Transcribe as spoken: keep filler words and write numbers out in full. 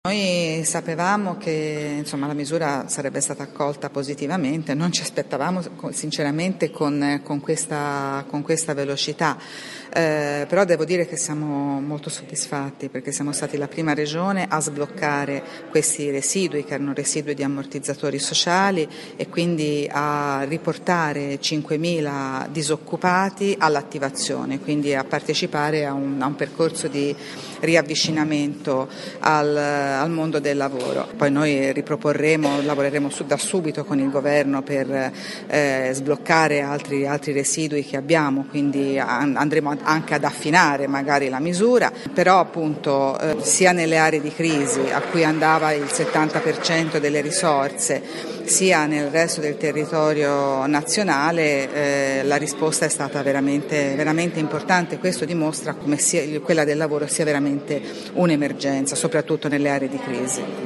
Noi sapevamo che insomma, la misura sarebbe stata accolta positivamente, non ci aspettavamo sinceramente con, con, questa, con questa velocità, eh, però devo dire che siamo molto soddisfatti perché siamo stati la prima regione a sbloccare questi residui che erano residui di ammortizzatori sociali e quindi a riportare cinquemila disoccupati all'attivazione, quindi a partecipare a un, a un percorso di riavvicinamento al, al mondo del lavoro. Poi noi riproporremo, lavoreremo su, da subito con il governo per eh, sbloccare altri, altri residui che abbiamo, quindi andremo anche ad affinare magari la misura, però appunto eh, sia nelle aree di crisi a cui andava il settanta per cento delle risorse, sia nel resto del territorio nazionale eh, la risposta è stata veramente, veramente importante. Questo dimostra come sia, quella del lavoro sia veramente un'emergenza, soprattutto nelle aree di crisi.